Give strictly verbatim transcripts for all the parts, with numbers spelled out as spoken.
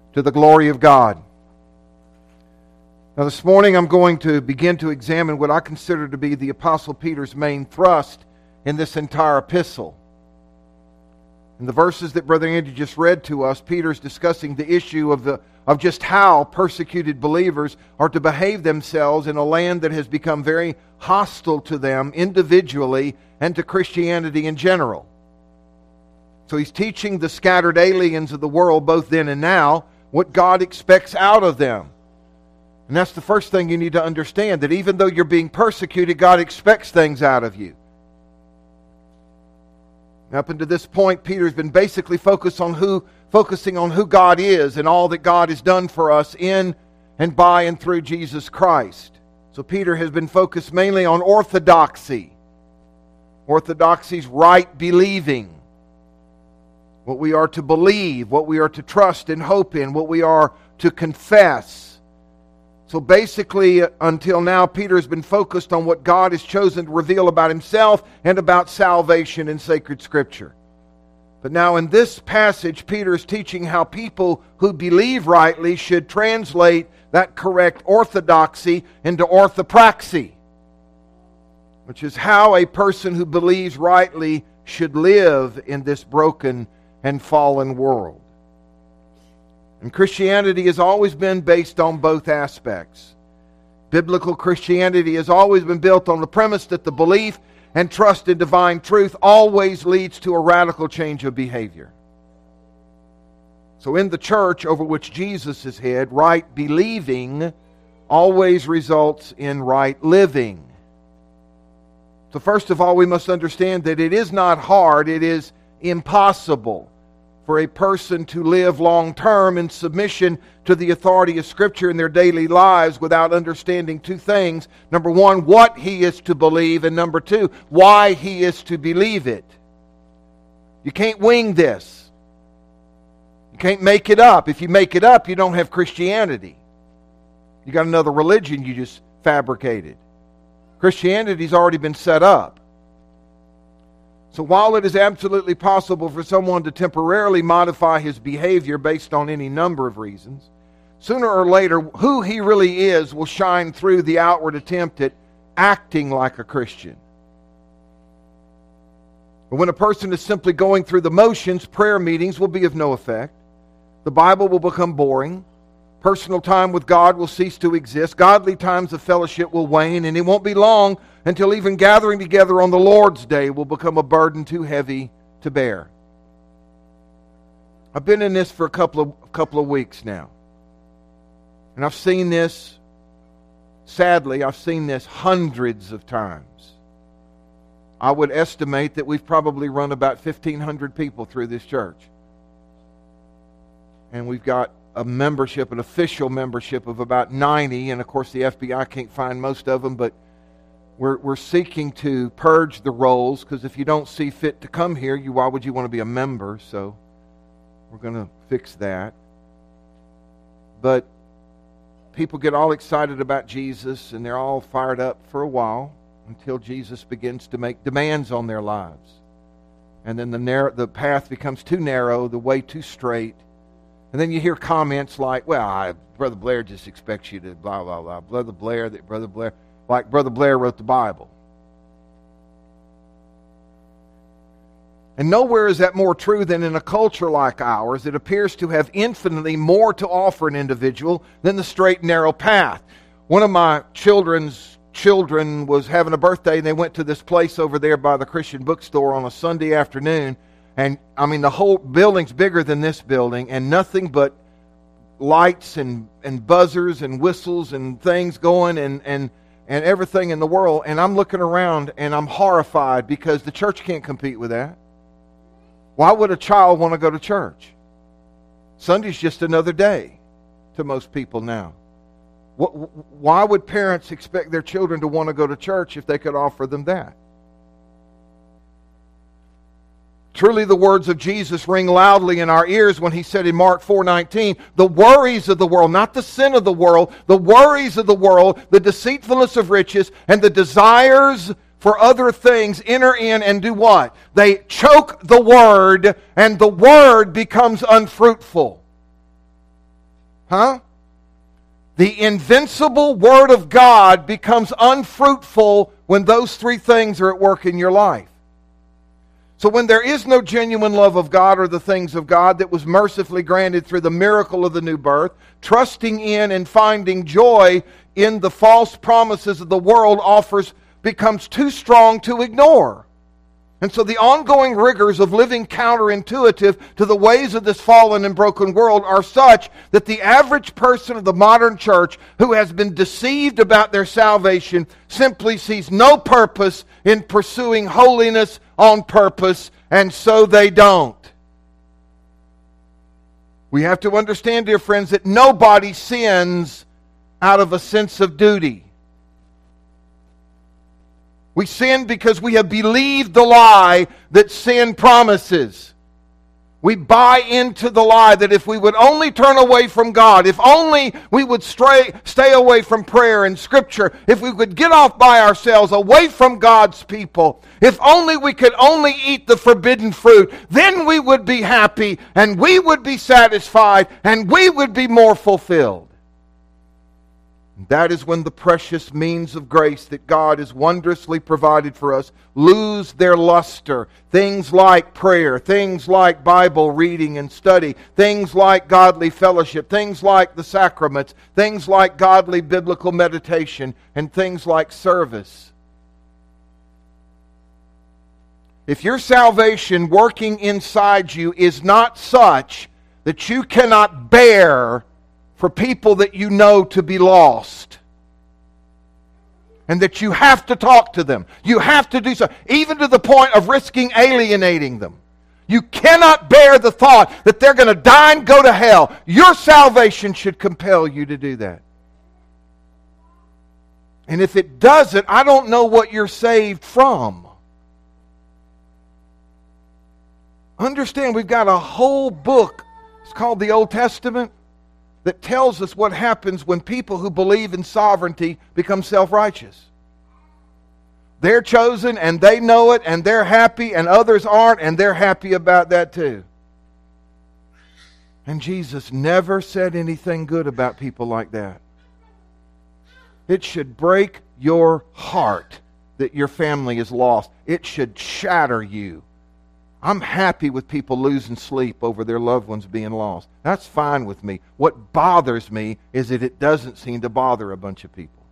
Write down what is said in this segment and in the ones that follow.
to the glory of God. Now this morning I'm going to begin to examine what I consider to be the Apostle Peter's main thrust in this entire epistle. In the verses that Brother Andy just read to us, Peter's discussing the issue of the of just how persecuted believers are to behave themselves in a land that has become very hostile to them individually and to Christianity in general. So he's teaching the scattered aliens of the world, both then and now, what God expects out of them. And that's the first thing you need to understand, that even though you're being persecuted, God expects things out of you. Up until this point, Peter's been basically focused on who, focusing on who God is and all that God has done for us in and by and through Jesus Christ. So Peter has been focused mainly on orthodoxy. Orthodoxy's right believing. What we are to believe, what we are to trust and hope in, what we are to confess. So basically, until now, Peter has been focused on what God has chosen to reveal about himself and about salvation in sacred Scripture. But now in this passage, Peter is teaching how people who believe rightly should translate that correct orthodoxy into orthopraxy, which is how a person who believes rightly should live in this broken and fallen world. And Christianity has always been based on both aspects. Biblical Christianity has always been built on the premise that the belief and trust in divine truth always leads to a radical change of behavior. So in the church over which Jesus is head, right believing always results in right living. So first of all, we must understand that it is not hard, it is impossible for a person to live long-term in submission to the authority of Scripture in their daily lives without understanding two things. Number one, what he is to believe, and number two, why he is to believe it. You can't wing this. You can't make it up. If you make it up, you don't have Christianity. You got another religion you just fabricated. Christianity's already been set up. So while it is absolutely possible for someone to temporarily modify his behavior based on any number of reasons, sooner or later, who he really is will shine through the outward attempt at acting like a Christian. But when a person is simply going through the motions, prayer meetings will be of no effect. The Bible will become boring. Personal time with God will cease to exist. Godly times of fellowship will wane, and it won't be long until even gathering together on the Lord's Day will become a burden too heavy to bear. I've been in this for a couple of couple of weeks now. And I've seen this, sadly, I've seen this hundreds of times. I would estimate that we've probably run about fifteen hundred people through this church. And we've got a membership, an official membership of about ninety, and of course the F B I can't find most of them, but we're we're seeking to purge the rolls, because if you don't see fit to come here, you why would you want to be a member? So we're going to fix that. But people get all excited about Jesus, and they're all fired up for a while until Jesus begins to make demands on their lives. And then the narrow, the path becomes too narrow, the way too straight. And then you hear comments like, well, I, Brother Blair just expects you to blah, blah, blah. Brother Blair, that Brother Blair, like Brother Blair wrote the Bible. And nowhere is that more true than in a culture like ours that appears to have infinitely more to offer an individual than the straight and narrow path. One of my children's children was having a birthday, and they went to this place over there by the Christian bookstore on a Sunday afternoon. And, I mean, the whole building's bigger than this building, and nothing but lights and, and buzzers and whistles and things going and, and, and everything in the world. And I'm looking around, and I'm horrified because the church can't compete with that. Why would a child want to go to church? Sunday's just another day to most people now. What, why would parents expect their children to want to go to church if they could offer them that? Truly the words of Jesus ring loudly in our ears when he said in Mark four nineteen, the worries of the world, not the sin of the world, the worries of the world, the deceitfulness of riches, and the desires for other things enter in and do what? They choke the word, and the word becomes unfruitful. Huh? The invincible Word of God becomes unfruitful when those three things are at work in your life. So when there is no genuine love of God or the things of God that was mercifully granted through the miracle of the new birth, trusting in and finding joy in the false promises of the world offers becomes too strong to ignore. And so the ongoing rigors of living counterintuitive to the ways of this fallen and broken world are such that the average person of the modern church who has been deceived about their salvation simply sees no purpose in pursuing holiness on purpose, and so they don't. We have to understand, dear friends, that nobody sins out of a sense of duty. We sin because we have believed the lie that sin promises. We buy into the lie that if we would only turn away from God, if only we would stray, stay away from prayer and Scripture, if we would get off by ourselves, away from God's people, if only we could only eat the forbidden fruit, then we would be happy and we would be satisfied and we would be more fulfilled. That is when the precious means of grace that God has wondrously provided for us lose their luster. Things like prayer, things like Bible reading and study, things like godly fellowship, things like the sacraments, things like godly biblical meditation, and things like service. If your salvation working inside you is not such that you cannot bear for people that you know to be lost, and that you have to talk to them, you have to do so, even to the point of risking alienating them. You cannot bear the thought that they're going to die and go to hell. Your salvation should compel you to do that. And if it doesn't, I don't know what you're saved from. Understand, we've got a whole book, it's called the Old Testament, that tells us what happens when people who believe in sovereignty become self-righteous. They're chosen and they know it and they're happy, and others aren't and they're happy about that too. And Jesus never said anything good about people like that. It should break your heart that your family is lost. It should shatter you. I'm happy with people losing sleep over their loved ones being lost. That's fine with me. What bothers me is that it doesn't seem to bother a bunch of people.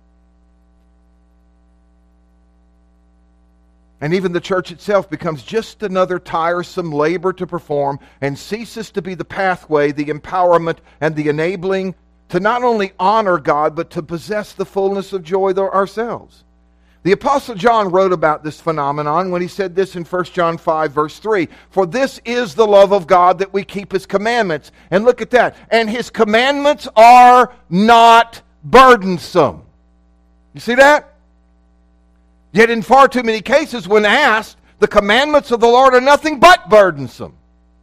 And even the church itself becomes just another tiresome labor to perform and ceases to be the pathway, the empowerment, and the enabling to not only honor God, but to possess the fullness of joy ourselves. The Apostle John wrote about this phenomenon when he said this in First John five, verse three. For this is the love of God, that we keep His commandments. And look at that. And His commandments are not burdensome. You see that? Yet in far too many cases, when asked, the commandments of the Lord are nothing but burdensome.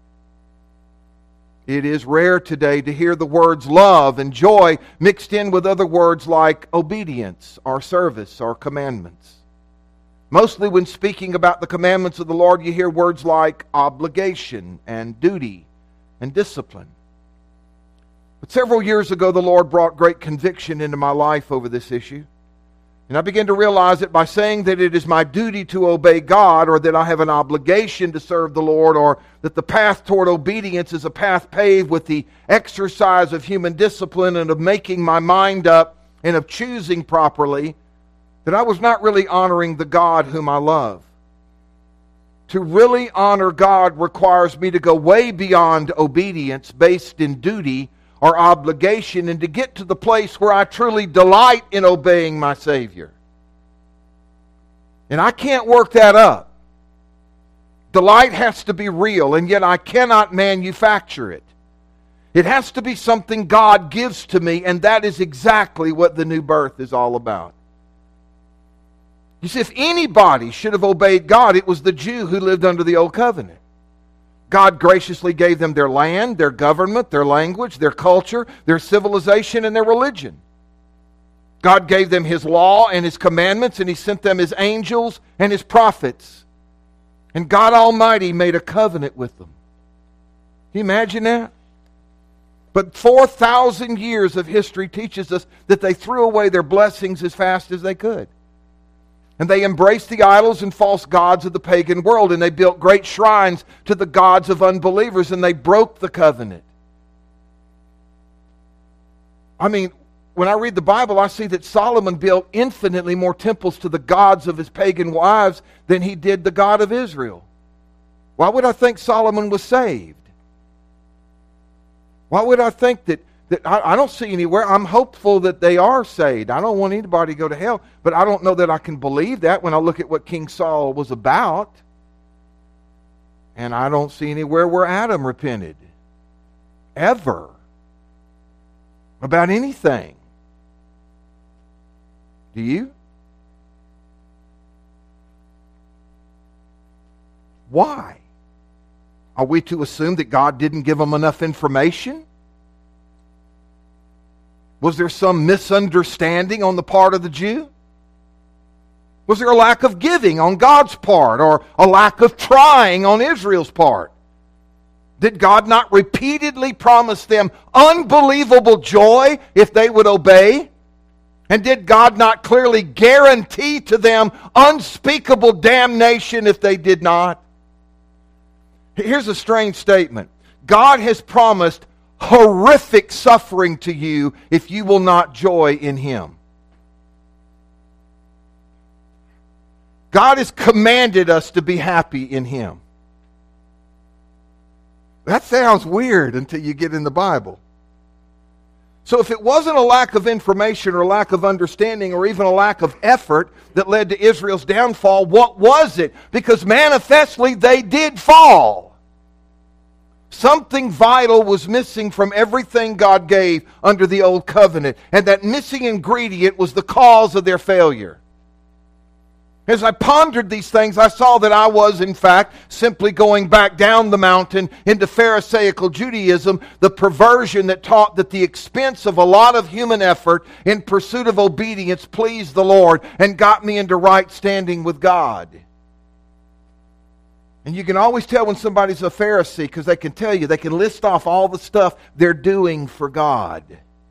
It is rare today to hear the words love and joy mixed in with other words like obedience or service or commandments. Mostly when speaking about the commandments of the Lord, you hear words like obligation and duty and discipline. But several years ago, the Lord brought great conviction into my life over this issue. And I began to realize that by saying that it is my duty to obey God, or that I have an obligation to serve the Lord, or that the path toward obedience is a path paved with the exercise of human discipline and of making my mind up and of choosing properly, that I was not really honoring the God whom I love. To really honor God requires me to go way beyond obedience based in duty or obligation, and to get to the place where I truly delight in obeying my Savior. And I can't work that up. Delight has to be real, and yet I cannot manufacture it. It has to be something God gives to me, and that is exactly what the new birth is all about. You see, if anybody should have obeyed God, it was the Jew who lived under the Old Covenant. God graciously gave them their land, their government, their language, their culture, their civilization, and their religion. God gave them His law and His commandments, and He sent them His angels and His prophets. And God Almighty made a covenant with them. Can you imagine that? But four thousand years of history teaches us that they threw away their blessings as fast as they could. And they embraced the idols and false gods of the pagan world, and they built great shrines to the gods of unbelievers, and they broke the covenant. I mean, when I read the Bible, I see that Solomon built infinitely more temples to the gods of his pagan wives than he did the God of Israel. Why would I think Solomon was saved? Why would I think that, that I, I don't see anywhere. I'm hopeful that they are saved. I don't want anybody to go to hell, but I don't know that I can believe that when I look at what King Saul was about. And I don't see anywhere where Adam repented. Ever. About anything. Do you? Why? Are we to assume that God didn't give them enough information? Was there some misunderstanding on the part of the Jew? Was there a lack of giving on God's part, or a lack of trying on Israel's part? Did God not repeatedly promise them unbelievable joy if they would obey? And did God not clearly guarantee to them unspeakable damnation if they did not? Here's a strange statement. God has promised horrific suffering to you if you will not joy in Him. God has commanded us to be happy in Him. That sounds weird until you get in the Bible. So if it wasn't a lack of information or lack of understanding or even a lack of effort that led to Israel's downfall, what was it? Because manifestly they did fall. Something vital was missing from everything God gave under the old covenant, and that missing ingredient was the cause of their failure. As I pondered these things, I saw that I was, in fact, simply going back down the mountain into Pharisaical Judaism, the perversion that taught that the expense of a lot of human effort in pursuit of obedience pleased the Lord and got me into right standing with God. And you can always tell when somebody's a Pharisee because they can tell you, they can list off all the stuff they're doing for God.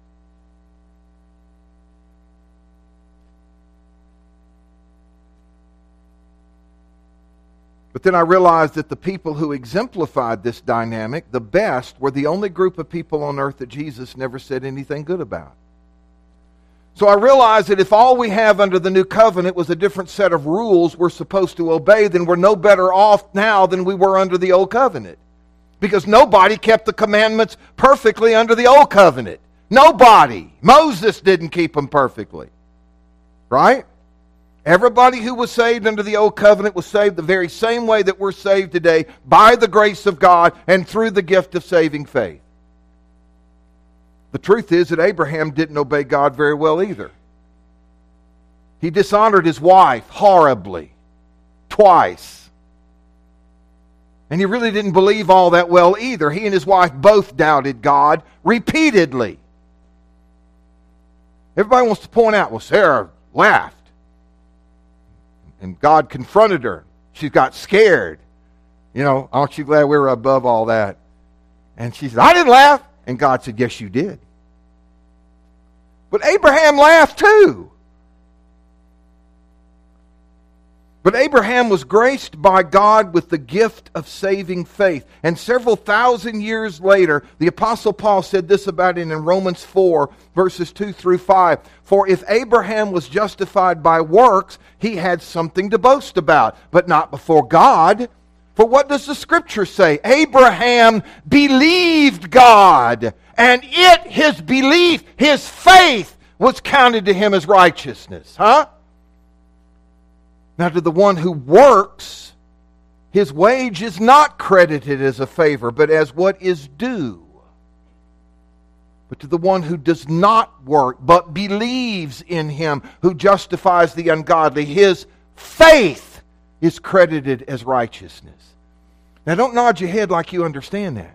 But then I realized that the people who exemplified this dynamic the best were the only group of people on earth that Jesus never said anything good about. So I realized that if all we have under the new covenant was a different set of rules we're supposed to obey, then we're no better off now than we were under the old covenant. Because nobody kept the commandments perfectly under the old covenant. Nobody. Moses didn't keep them perfectly. Right? Everybody who was saved under the old covenant was saved the very same way that we're saved today, by the grace of God and through the gift of saving faith. The truth is that Abraham didn't obey God very well either. He dishonored his wife horribly, twice. And he really didn't believe all that well either. He and his wife both doubted God repeatedly. Everybody wants to point out, well, Sarah laughed. And God confronted her. She got scared. You know, aren't you glad we were above all that? And she said, I didn't laugh. And God said, yes, you did. But Abraham laughed too. But Abraham was graced by God with the gift of saving faith. And several thousand years later, the Apostle Paul said this about it in Romans four, verses two through five. For if Abraham was justified by works, he had something to boast about, but not before God. For what does the Scripture say? Abraham believed God, and it, his belief, his faith, was counted to him as righteousness. Huh? Now to the one who works, his wage is not credited as a favor, but as what is due. But to the one who does not work, but believes in him who justifies the ungodly, his faith is credited as righteousness. Now don't nod your head like you understand that.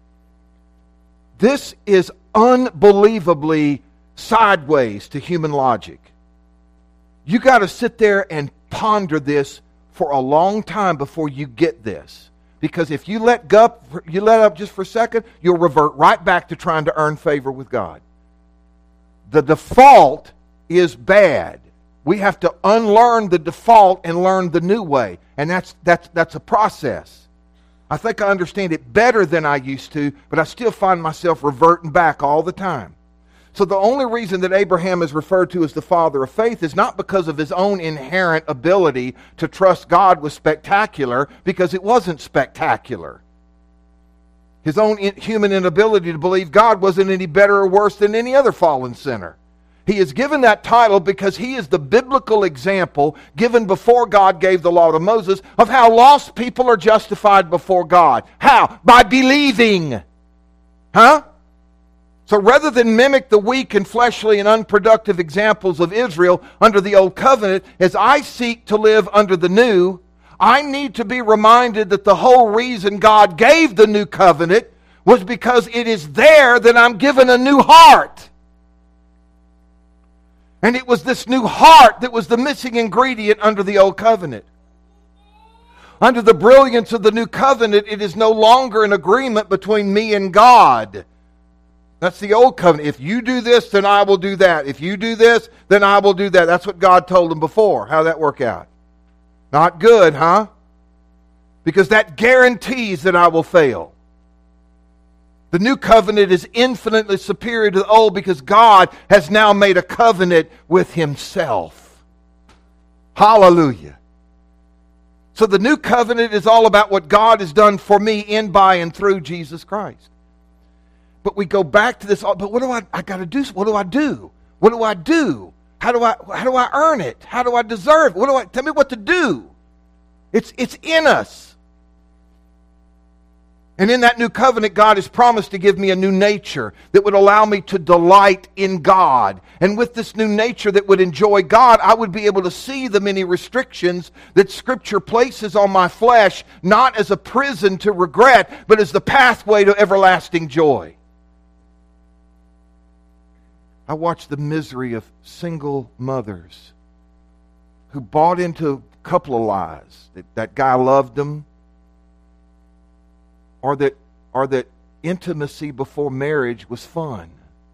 This is unbelievably sideways to human logic. You got to sit there and ponder this for a long time before you get this. Because if you let go, you let up just for a second, you'll revert right back to trying to earn favor with God. The default is bad. We have to unlearn the default and learn the new way. And that's that's that's a process. I think I understand it better than I used to, but I still find myself reverting back all the time. So the only reason that Abraham is referred to as the father of faith is not because of his own inherent ability to trust God was spectacular, because it wasn't spectacular. His own human inability to believe God wasn't any better or worse than any other fallen sinner. He is given that title because he is the biblical example given before God gave the law to Moses of how lost people are justified before God. How? By believing. Huh? So rather than mimic the weak and fleshly and unproductive examples of Israel under the old covenant, as I seek to live under the new, I need to be reminded that the whole reason God gave the new covenant was because it is there that I'm given a new heart. And it was this new heart that was the missing ingredient under the old covenant. Under the brilliance of the new covenant, it is no longer an agreement between me and God. That's the old covenant. If you do this, then I will do that. If you do this, then I will do that. That's what God told them before. How'd that work out? Not good, huh? Because that guarantees that I will fail. The new covenant is infinitely superior to the old because God has now made a covenant with Himself. Hallelujah. So the new covenant is all about what God has done for me in, by, and through Jesus Christ. But we go back to this, but what do I, I got to do? What do I do? What do I do? How do I, how do I earn it? How do I deserve it? What do I, tell me what to do. It's, it's in us. And in that new covenant, God has promised to give me a new nature that would allow me to delight in God. And with this new nature that would enjoy God, I would be able to see the many restrictions that Scripture places on my flesh, not as a prison to regret, but as the pathway to everlasting joy. I watch the misery of single mothers who bought into a couple of lies. That, that guy loved them. Or that, or that intimacy before marriage was fun.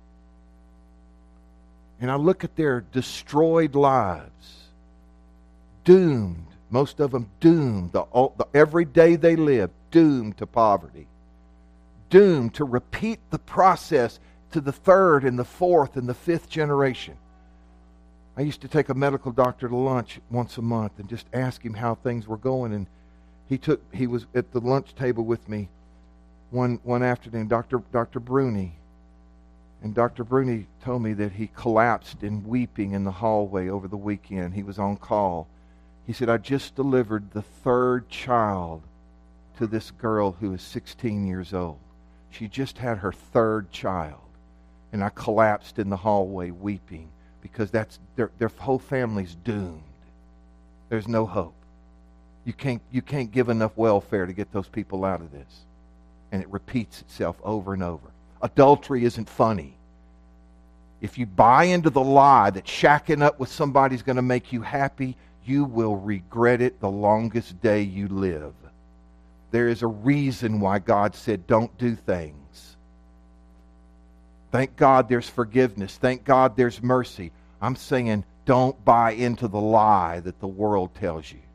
And I look at their destroyed lives. Doomed. Most of them doomed. The, the, every day they live, doomed to poverty. Doomed to repeat the process to the third and the fourth and the fifth generation. I used to take a medical doctor to lunch once a month and just ask him how things were going. And he took he was at the lunch table with me one one afternoon, Doctor Doctor Bruni. And Doctor Bruni told me that he collapsed in weeping in the hallway over the weekend. He was on call. He said, I just delivered the third child to this girl who is sixteen years old. She just had her third child. And I collapsed in the hallway weeping because that's their, their whole family's doomed. There's no hope. You can't, you can't give enough welfare to get those people out of this. And it repeats itself over and over. Adultery isn't funny. If you buy into the lie that shacking up with somebody's going to make you happy, you will regret it the longest day you live. There is a reason why God said don't do things. Thank God there's forgiveness. Thank God there's mercy. I'm saying don't buy into the lie that the world tells you.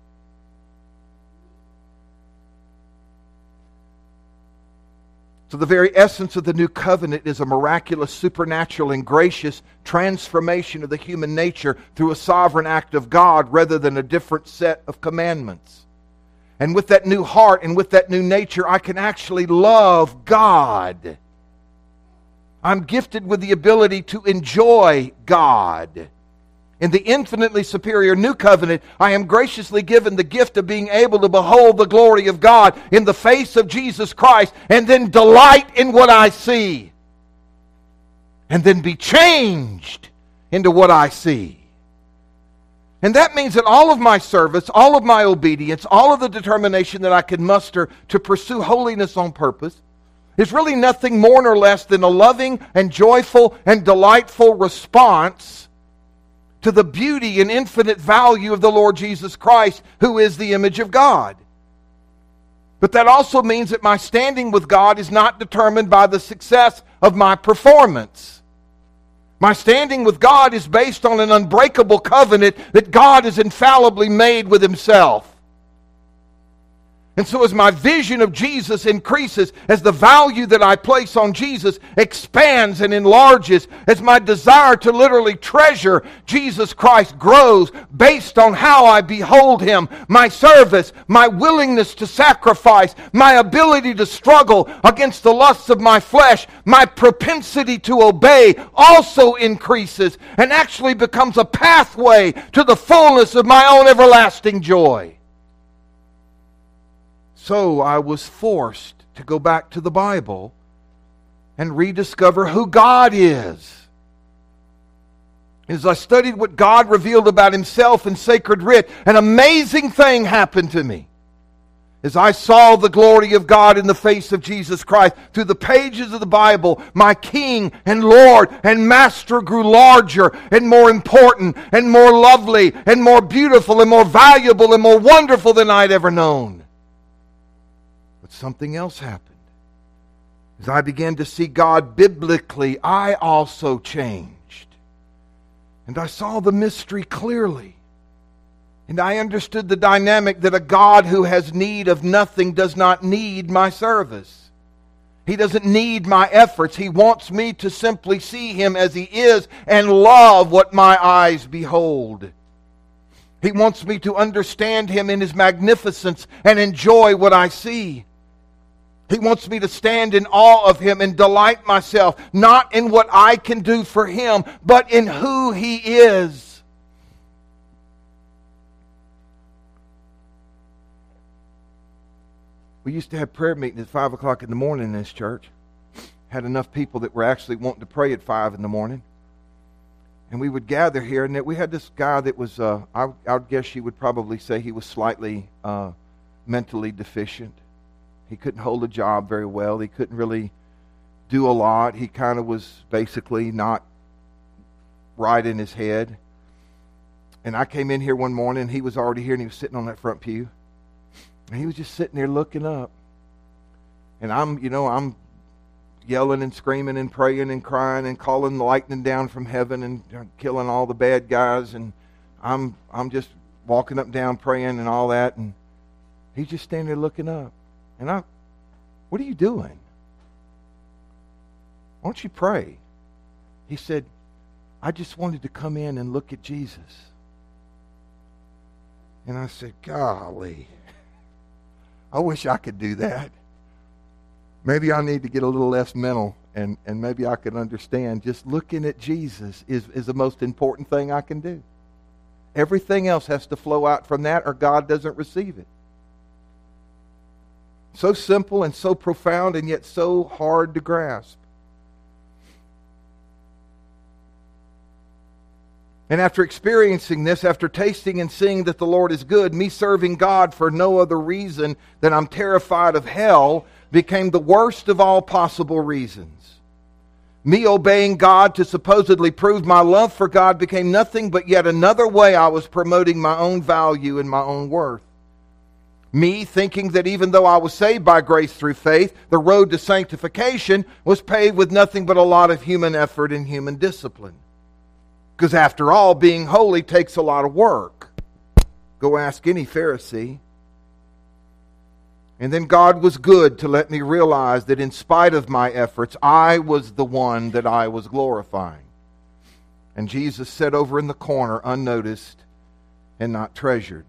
So the very essence of the new covenant is a miraculous, supernatural, and gracious transformation of the human nature through a sovereign act of God rather than a different set of commandments. And with that new heart and with that new nature, I can actually love God. I'm gifted with the ability to enjoy God. In the infinitely superior new covenant, I am graciously given the gift of being able to behold the glory of God in the face of Jesus Christ and then delight in what I see. And then be changed into what I see. And that means that all of my service, all of my obedience, all of the determination that I can muster to pursue holiness on purpose is really nothing more nor less than a loving and joyful and delightful response to the beauty and infinite value of the Lord Jesus Christ, who is the image of God. But that also means that my standing with God is not determined by the success of my performance. My standing with God is based on an unbreakable covenant that God has infallibly made with Himself. And so as my vision of Jesus increases, as the value that I place on Jesus expands and enlarges, as my desire to literally treasure Jesus Christ grows based on how I behold Him, my service, my willingness to sacrifice, my ability to struggle against the lusts of my flesh, my propensity to obey also increases and actually becomes a pathway to the fullness of my own everlasting joy. So I was forced to go back to the Bible and rediscover who God is. As I studied what God revealed about Himself in Sacred Writ, an amazing thing happened to me. As I saw the glory of God in the face of Jesus Christ through the pages of the Bible, my King and Lord and Master grew larger and more important and more lovely and more beautiful and more valuable and more wonderful than I'd ever known. But something else happened. As I began to see God biblically, I also changed. And I saw the mystery clearly. And I understood the dynamic that a God who has need of nothing does not need my service. He doesn't need my efforts. He wants me to simply see Him as He is and love what my eyes behold. He wants me to understand Him in His magnificence and enjoy what I see. He wants me to stand in awe of Him and delight myself, not in what I can do for Him, but in who He is. We used to have prayer meetings at five o'clock in the morning in this church. Had enough people that were actually wanting to pray at five in the morning. And we would gather here, and we had this guy that was, uh, I, I would guess you would probably say he was slightly uh, mentally deficient. He couldn't hold a job very well. He couldn't really do a lot. He kind of was basically not right in his head. And I came in here one morning, and he was already here, and he was sitting on that front pew. And he was just sitting there looking up. And I'm, you know, I'm yelling and screaming and praying and crying and calling the lightning down from heaven and killing all the bad guys. And I'm, I'm just walking up and down praying and all that. And he's just standing there looking up. And I, what are you doing? Why don't you pray? He said, I just wanted to come in and look at Jesus. And I said, golly, I wish I could do that. Maybe I need to get a little less mental, and, and maybe I can understand just looking at Jesus is, is the most important thing I can do. Everything else has to flow out from that, or God doesn't receive it. So simple and so profound, and yet so hard to grasp. And after experiencing this, after tasting and seeing that the Lord is good, me serving God for no other reason than I'm terrified of hell became the worst of all possible reasons. Me obeying God to supposedly prove my love for God became nothing but yet another way I was promoting my own value and my own worth. Me thinking that even though I was saved by grace through faith, the road to sanctification was paved with nothing but a lot of human effort and human discipline. Because after all, being holy takes a lot of work. Go ask any Pharisee. And then God was good to let me realize that in spite of my efforts, I was the one that I was glorifying. And Jesus sat over in the corner unnoticed and not treasured.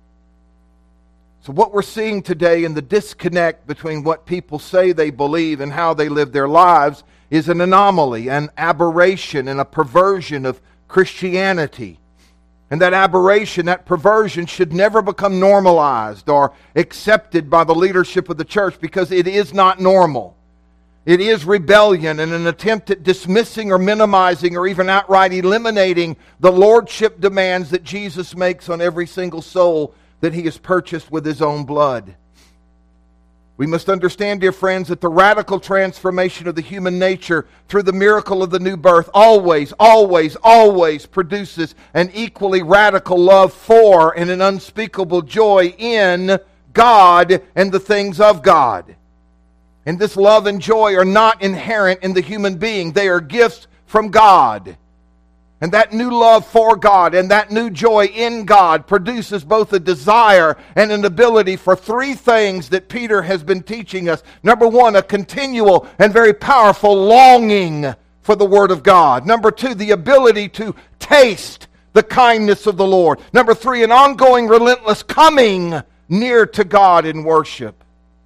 So what we're seeing today in the disconnect between what people say they believe and how they live their lives is an anomaly, an aberration, and a perversion of Christianity. And that aberration, that perversion should never become normalized or accepted by the leadership of the church, because it is not normal. It is rebellion and an attempt at dismissing or minimizing or even outright eliminating the lordship demands that Jesus makes on every single soul that He has purchased with His own blood. We must understand, dear friends, that the radical transformation of the human nature through the miracle of the new birth always, always, always produces an equally radical love for and an unspeakable joy in God and the things of God. And this love and joy are not inherent in the human being. They are gifts from God. And that new love for God and that new joy in God produces both a desire and an ability for three things that Peter has been teaching us. Number one, a continual and very powerful longing for the Word of God. Number two, the ability to taste the kindness of the Lord. Number three, an ongoing, relentless coming near to God in worship.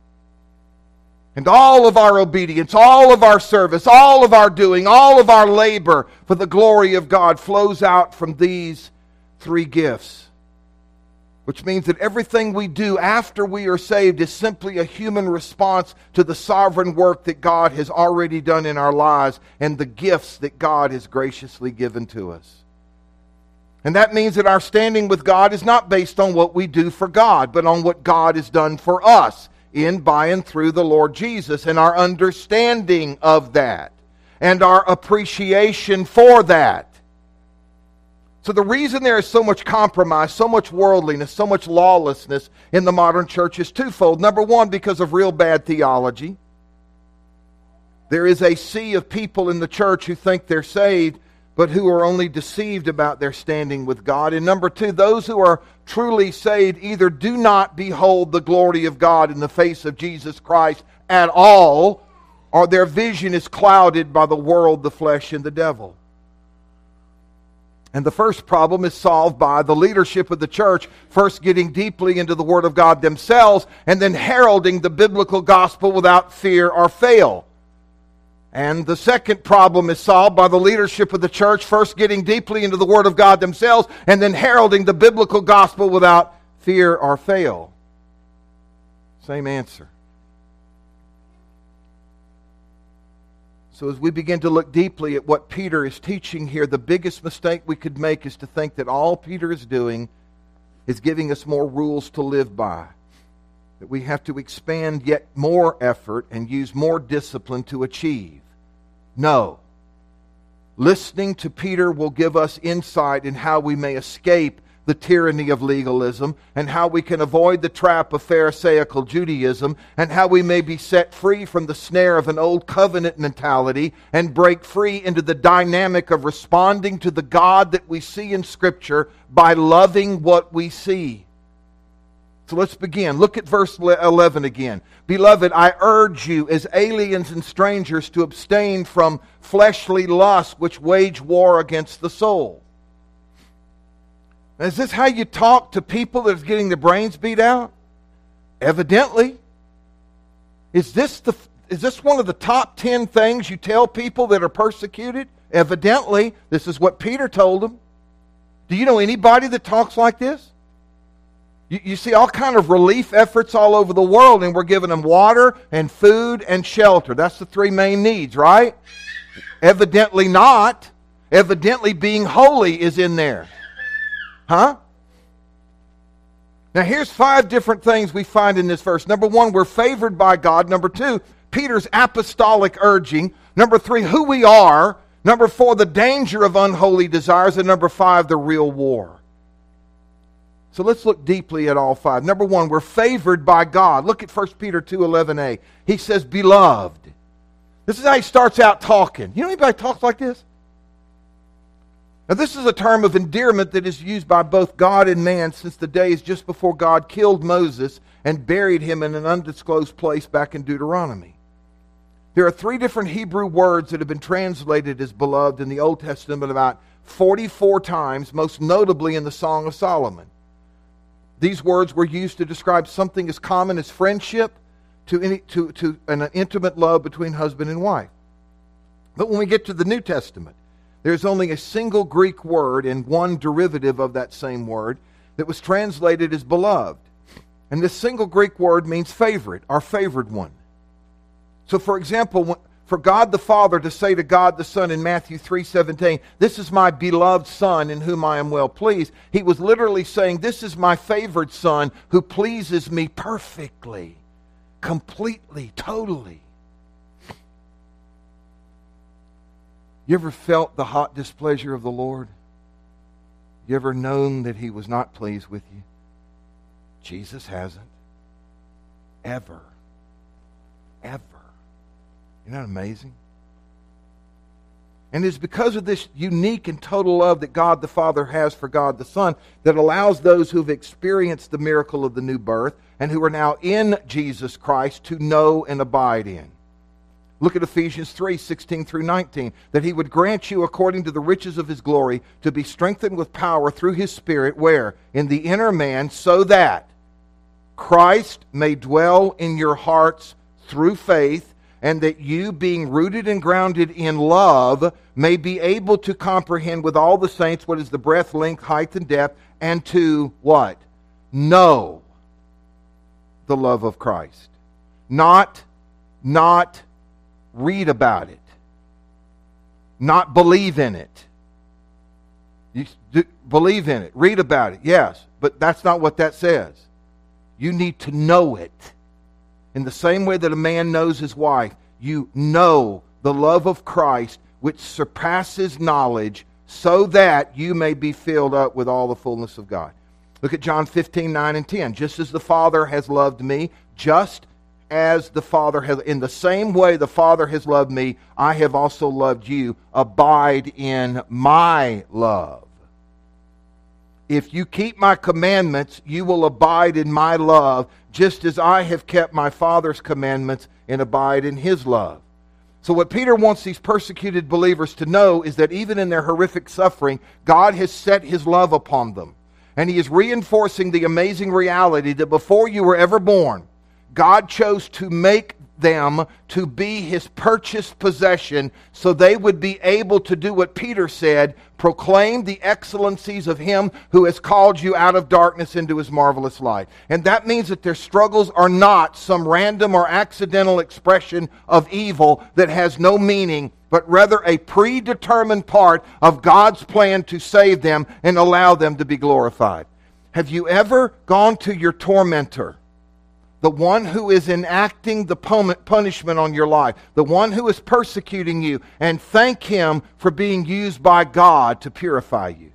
And all of our obedience, all of our service, all of our doing, all of our labor for the glory of God flows out from these three gifts. Which means that everything we do after we are saved is simply a human response to the sovereign work that God has already done in our lives and the gifts that God has graciously given to us. And that means that our standing with God is not based on what we do for God, but on what God has done for us in, by, and through the Lord Jesus, and our understanding of that, and our appreciation for that. So the reason there is so much compromise, so much worldliness, so much lawlessness in the modern church is twofold. Number one, because of real bad theology. There is a sea of people in the church who think they're saved, but who are only deceived about their standing with God. And number two, those who are truly saved either do not behold the glory of God in the face of Jesus Christ at all, or their vision is clouded by the world, the flesh, and the devil. And the first problem is solved by the leadership of the church first getting deeply into the Word of God themselves and then heralding the biblical gospel without fear or fail. And the second problem is solved by the leadership of the church first getting deeply into the Word of God themselves and then heralding the biblical gospel without fear or fail. Same answer. So as we begin to look deeply at what Peter is teaching here, the biggest mistake we could make is to think that all Peter is doing is giving us more rules to live by. That we have to expand yet more effort and use more discipline to achieve. No. Listening to Peter will give us insight in how we may escape the tyranny of legalism and how we can avoid the trap of Pharisaical Judaism and how we may be set free from the snare of an old covenant mentality and break free into the dynamic of responding to the God that we see in Scripture by loving what we see. So let's begin. Look at verse eleven again. Beloved, I urge you as aliens and strangers to abstain from fleshly lusts which wage war against the soul. Now, is this how you talk to people that are getting their brains beat out? Evidently. Is this the is this one of the top ten things you tell people that are persecuted? Evidently. This is what Peter told them. Do you know anybody that talks like this? You, you see all kind of relief efforts all over the world, and we're giving them water and food and shelter. That's the three main needs, right? Evidently not. Evidently being holy is in there. Huh? Now here's five different things we find in this verse. Number one, we're favored by God. Number two, Peter's apostolic urging. Number three, who we are. Number four, the danger of unholy desires. And number five, the real war. So let's look deeply at all five. Number one, we're favored by God. Look at First Peter two eleven a. He says, beloved. This is how he starts out talking. You know anybody talks like this? Now this is a term of endearment that is used by both God and man since the days just before God killed Moses and buried him in an undisclosed place back in Deuteronomy. There are three different Hebrew words that have been translated as beloved in the Old Testament about forty-four times, most notably in the Song of Solomon. These words were used to describe something as common as friendship to, any, to, to an intimate love between husband and wife. But when we get to the New Testament, there's only a single Greek word and one derivative of that same word that was translated as beloved. And this single Greek word means favorite, our favored one. So for example, for God the Father to say to God the Son in Matthew three seventeen, this is my beloved Son in whom I am well pleased. He was literally saying, this is my favored Son who pleases me perfectly, completely, totally. You ever felt the hot displeasure of the Lord? You ever known that He was not pleased with you? Jesus hasn't. ever. Ever. Isn't that amazing? And it's because of this unique and total love that God the Father has for God the Son that allows those who've experienced the miracle of the new birth and who are now in Jesus Christ to know and abide in. Look at Ephesians three, sixteen through nineteen. That He would grant you according to the riches of His glory to be strengthened with power through His Spirit, where? In the inner man, so that Christ may dwell in your hearts through faith, and that you, being rooted and grounded in love, may be able to comprehend with all the saints what is the breadth, length, height, and depth, and to what? Know the love of Christ. Not, not read about it. Not believe in it. You do, believe in it. Read about it, yes. But that's not what that says. You need to know it. In the same way that a man knows his wife, you know the love of Christ which surpasses knowledge, so that you may be filled up with all the fullness of God. Look at John fifteen, nine and ten. Just as the Father has loved me, just as the Father has, in the same way the Father has loved me, I have also loved you. Abide in my love. If you keep my commandments, you will abide in my love, just as I have kept my Father's commandments and abide in His love. So what Peter wants these persecuted believers to know is that even in their horrific suffering, God has set His love upon them. And He is reinforcing the amazing reality that before you were ever born, God chose to make them to be His purchased possession so they would be able to do what Peter said, proclaim the excellencies of Him who has called you out of darkness into His marvelous light. And that means that their struggles are not some random or accidental expression of evil that has no meaning, but rather a predetermined part of God's plan to save them and allow them to be glorified. Have you ever gone to your tormentor, the one who is enacting the punishment on your life, the one who is persecuting you, and thank him for being used by God to purify you?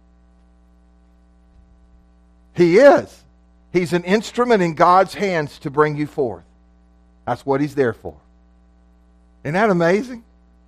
He is. He's an instrument in God's hands to bring you forth. That's what He's there for. Isn't that amazing?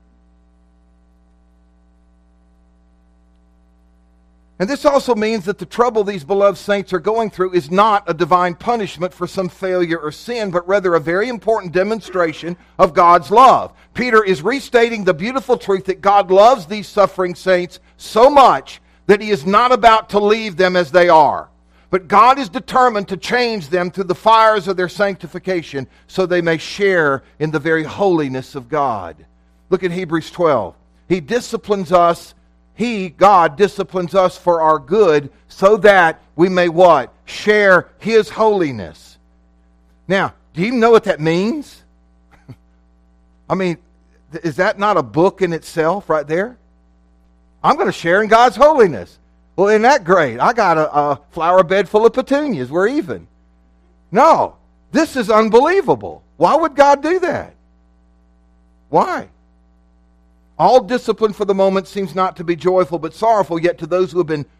And this also means that the trouble these beloved saints are going through is not a divine punishment for some failure or sin, but rather a very important demonstration of God's love. Peter is restating the beautiful truth that God loves these suffering saints so much that He is not about to leave them as they are. But God is determined to change them through the fires of their sanctification so they may share in the very holiness of God. Look at Hebrews twelve. He disciplines us He, God, disciplines us for our good so that we may what? Share His holiness. Now, do you know what that means? I mean, is that not a book in itself right there? I'm going to share in God's holiness. Well, isn't that great? I got a, a flower bed full of petunias. We're even. No, this is unbelievable. Why would God do that? Why? All discipline for the moment seems not to be joyful but sorrowful, yet to those who have been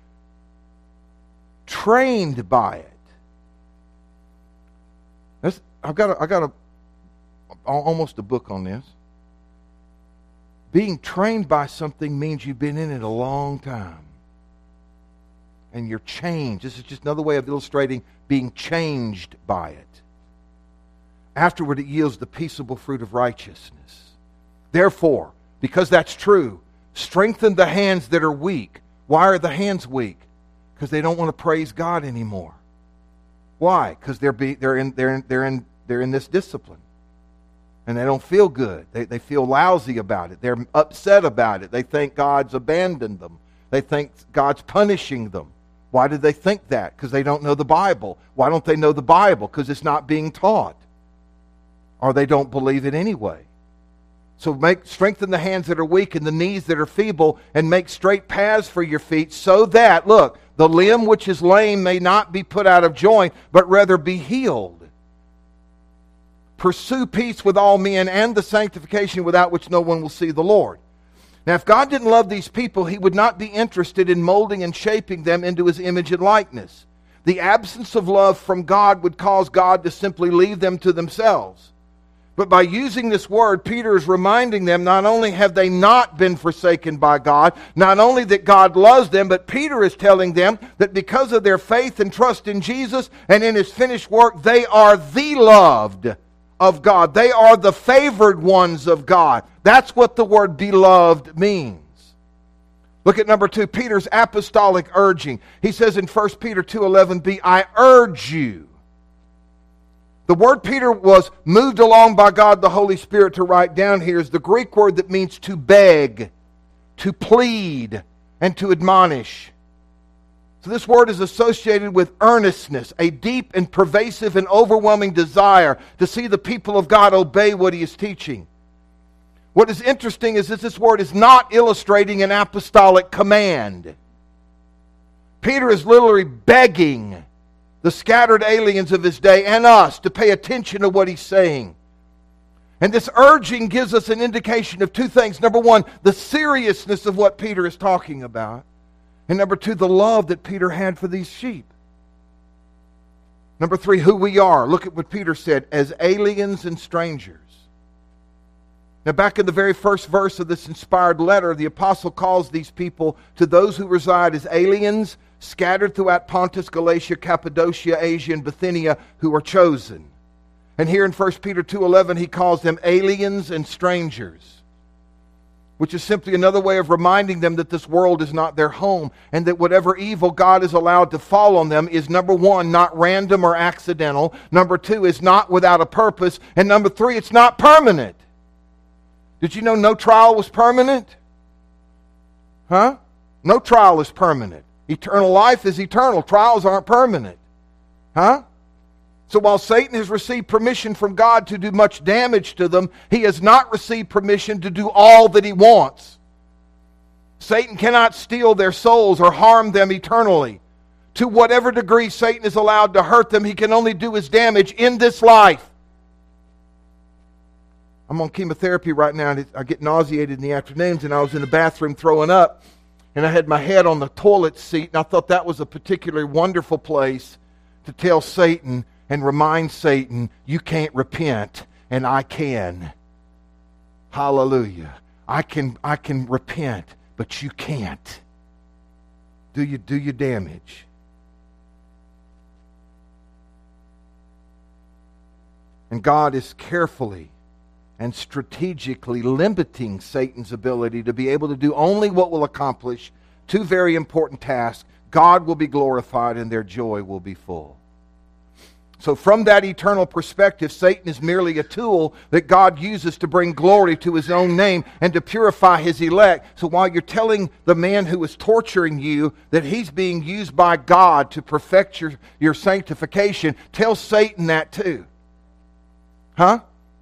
trained by it. That's, I've got a, I've got a, almost a book on this. Being trained by something means you've been in it a long time. And you're changed. This is just another way of illustrating being changed by it. Afterward, it yields the peaceable fruit of righteousness. Therefore, because that's true, strengthen the hands that are weak. Why are the hands weak? Because they don't want to praise God anymore. Why? Because they're be, they're in they're in, they're in they're in this discipline, and they don't feel good. They they feel lousy about it. They're upset about it. They think God's abandoned them. They think God's punishing them. Why do they think that? Because they don't know the Bible. Why don't they know the Bible? Because it's not being taught, or they don't believe it anyway. So make strengthen the hands that are weak and the knees that are feeble, and make straight paths for your feet, so that, look, the limb which is lame may not be put out of joint, but rather be healed. Pursue peace with all men and the sanctification without which no one will see the Lord. Now, if God didn't love these people, He would not be interested in molding and shaping them into His image and likeness. the absence of love from God would cause God to simply leave them to themselves. But by using this word, Peter is reminding them not only have they not been forsaken by God, not only that God loves them, but Peter is telling them that because of their faith and trust in Jesus and in His finished work, they are the loved of God. They are the favored ones of God. That's what the word beloved means. Look at number two, Peter's apostolic urging. He says in First Peter two eleven b, I urge you. The word Peter was moved along by God the Holy Spirit to write down here is the Greek word that means to beg, to plead, and to admonish. So this word is associated with earnestness, a deep and pervasive and overwhelming desire to see the people of God obey what He is teaching. What is interesting is that this word is not illustrating an apostolic command. Peter is literally begging the scattered aliens of his day and us to pay attention to what he's saying. And this urging gives us an indication of two things. Number one, the seriousness of what Peter is talking about. And number two, the love that Peter had for these sheep. Number three, who we are. Look at what Peter said, as aliens and strangers. Now, back in the very first verse of this inspired letter, the apostle calls these people, to those who reside as aliens, scattered throughout Pontus, Galatia, Cappadocia, Asia, and Bithynia, who are chosen. And here in First Peter two eleven, he calls them aliens and strangers, which is simply another way of reminding them that this world is not their home, and that whatever evil God has allowed to fall on them is, number one, not random or accidental. Number two, is not without a purpose. And number three, it's not permanent. Did you know no trial was permanent? Huh? No trial is permanent. Eternal life is eternal. Trials aren't permanent. Huh? So while Satan has received permission from God to do much damage to them, he has not received permission to do all that he wants. Satan cannot steal their souls or harm them eternally. To whatever degree Satan is allowed to hurt them, he can only do his damage in this life. I'm on chemotherapy right now, and I get nauseated in the afternoons, and I was in the bathroom throwing up, and I had my head on the toilet seat, and I thought that was a particularly wonderful place to tell Satan and remind Satan, you can't repent, and I can. Hallelujah. I can, I can repent, but you can't. Do you do your damage? And God is carefully and strategically limiting Satan's ability to be able to do only what will accomplish two very important tasks. God will be glorified and their joy will be full. So from that eternal perspective, Satan is merely a tool that God uses to bring glory to His own name and to purify His elect. So while you're telling the man who is torturing you that he's being used by God to perfect your, your sanctification, tell Satan that too. Huh?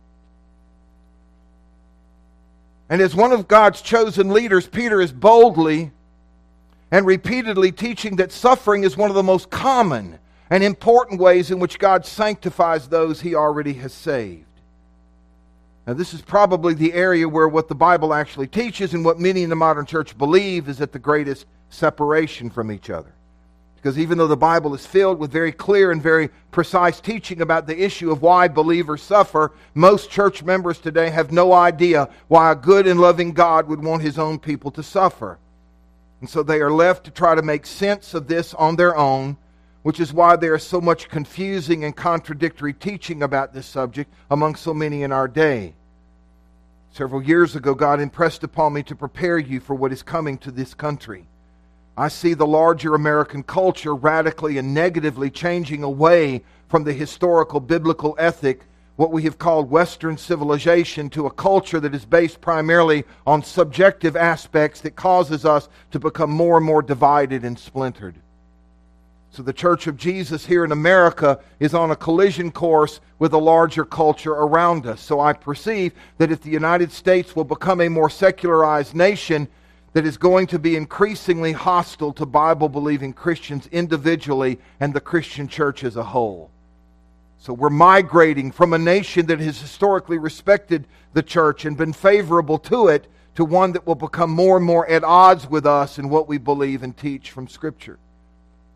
And as one of God's chosen leaders, Peter is boldly and repeatedly teaching that suffering is one of the most common and important ways in which God sanctifies those He already has saved. Now, this is probably the area where what the Bible actually teaches and what many in the modern church believe is at the greatest separation from each other. Because even though the Bible is filled with very clear and very precise teaching about the issue of why believers suffer, most church members today have no idea why a good and loving God would want His own people to suffer. And so they are left to try to make sense of this on their own, which is why there is so much confusing and contradictory teaching about this subject among so many in our day. Several years ago, God impressed upon me to prepare you for what is coming to this country. I see the larger American culture radically and negatively changing away from the historical biblical ethic, what we have called Western civilization, to a culture that is based primarily on subjective aspects that causes us to become more and more divided and splintered. So the Church of Jesus here in America is on a collision course with a larger culture around us. So I perceive that if the United States will become a more secularized nation, that is going to be increasingly hostile to Bible-believing Christians individually and the Christian church as a whole. So we're migrating from a nation that has historically respected the church and been favorable to it to one that will become more and more at odds with us in what we believe and teach from Scripture.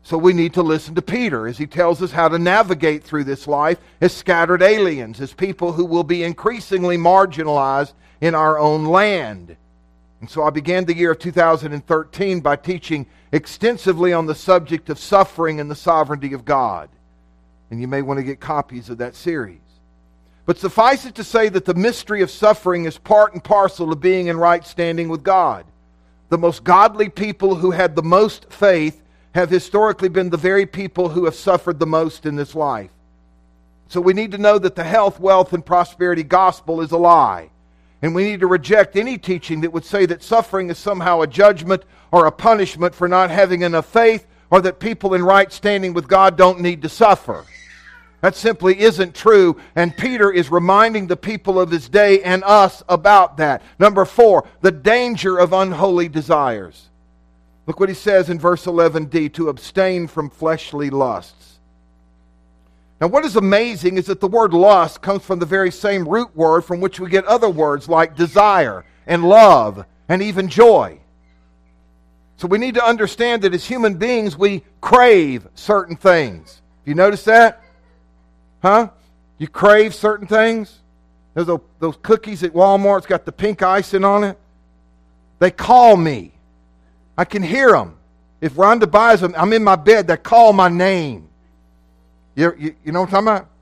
So we need to listen to Peter as he tells us how to navigate through this life as scattered aliens, as people who will be increasingly marginalized in our own land. And so I began the year of two thousand thirteen by teaching extensively on the subject of suffering and the sovereignty of God. And you may want to get copies of that series. But suffice it to say that the mystery of suffering is part and parcel of being in right standing with God. The most godly people who had the most faith have historically been the very people who have suffered the most in this life. So we need to know that the health, wealth, and prosperity gospel is a lie. And we need to reject any teaching that would say that suffering is somehow a judgment or a punishment for not having enough faith, or that people in right standing with God don't need to suffer. That simply isn't true, and Peter is reminding the people of his day and us about that. Number four, the danger of unholy desires. Look what he says in verse eleven d, to abstain from fleshly lusts. Now what is amazing is that the word lust comes from the very same root word from which we get other words like desire and love and even joy. So we need to understand that as human beings we crave certain things. You notice that? Huh? You crave certain things? There's those, those cookies at Walmart, it's got the pink icing on it. They call me. I can hear them. If Rhonda buys them, I'm in my bed, they call my name. You, you, you know what I'm talking about?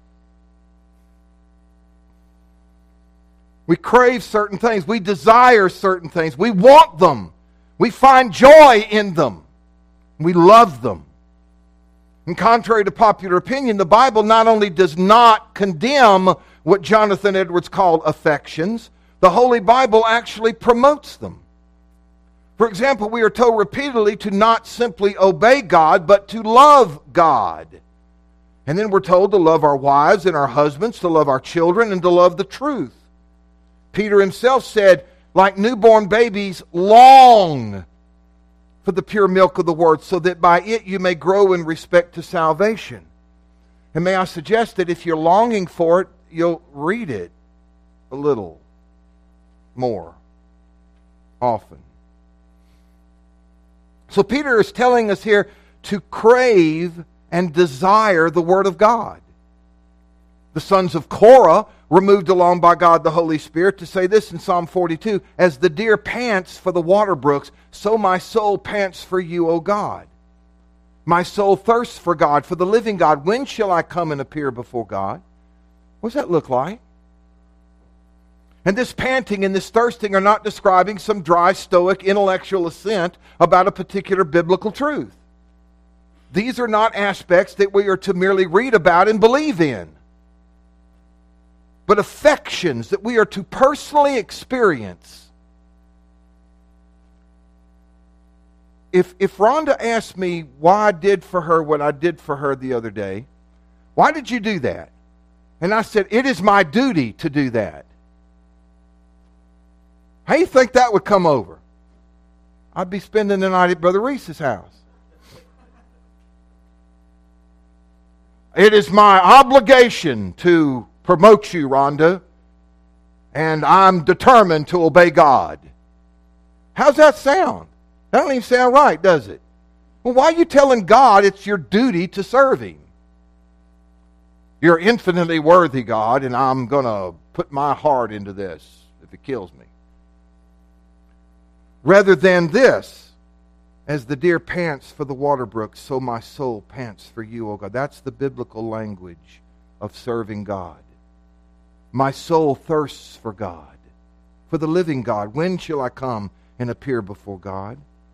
We crave certain things. We desire certain things. We want them. We find joy in them. We love them. And contrary to popular opinion, the Bible not only does not condemn what Jonathan Edwards called affections, the Holy Bible actually promotes them. For example, we are told repeatedly to not simply obey God, but to love God. And then we're told to love our wives and our husbands, to love our children, and to love the truth. Peter himself said, like newborn babies, long for the pure milk of the word, so that by it you may grow in respect to salvation. And may I suggest that if you're longing for it, you'll read it a little more often. So Peter is telling us here to crave and desire the Word of God. The sons of Korah were moved along by God the Holy Spirit to say this in Psalm forty-two, as the deer pants for the water brooks, so my soul pants for you, O God. My soul thirsts for God, for the living God. When shall I come and appear before God? What does that look like? And this panting and this thirsting are not describing some dry, stoic, intellectual assent about a particular biblical truth. These are not aspects that we are to merely read about and believe in, but affections that we are to personally experience. If, if Rhonda asked me why I did for her what I did for her the other day, why did you do that? And I said, it is my duty to do that. How do you think that would come over? I'd be spending the night at Brother Reese's house. It is my obligation to promote you, Rhonda, and I'm determined to obey God. How's that sound? That don't even sound right, does it? Well, why are you telling God it's your duty to serve Him? You're infinitely worthy, God, and I'm going to put my heart into this if it kills me. Rather than this, as the deer pants for the water brooks, so my soul pants for you, O God. That's the biblical language of serving God. My soul thirsts for God, for the living God. When shall I come and appear before God?